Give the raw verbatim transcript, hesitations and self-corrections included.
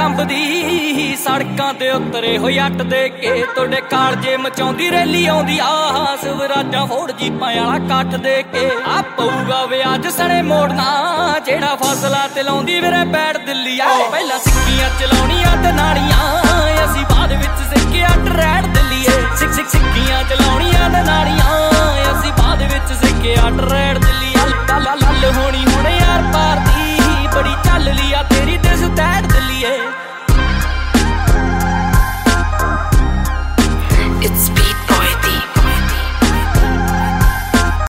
ਕੰਬਦੀ ਸੜਕਾਂ ਤੇ ਉਤਰੇ ਹੋਏ ਅੱਟ ਦੇ ਕੇ ਤੁਹਾਡੇ ਕਾਲਜੇ ਮਚਾਉਂਦੀ ਰੈਲੀ ਆਉਂਦੀ ਆ ਸਵਰਾਜਾਂ ਫੋੜ ਜੀਪਾਂ ਵਾਲਾ ਕੱਠ ਦੇ ਕੇ ਆ ਪਊਗਾ ਵਿਆਜ ਸਣੇ ਮੋੜਨਾ ਜਿਹੜਾ ਫਸਲਾ ਤੇ ਲਾਉਂਦੀ ਵੀਰੇ ਪੈੜ ਦਿੱਲੀ ਆ ਪਹਿਲਾਂ ਸਿੱਕੀਆਂ ਚਲਾਉਣੀਆਂ ਤੇ ਨਾਲੀਆਂ ਅਸੀਂ ਬਾਅਦ ਵਿੱਚ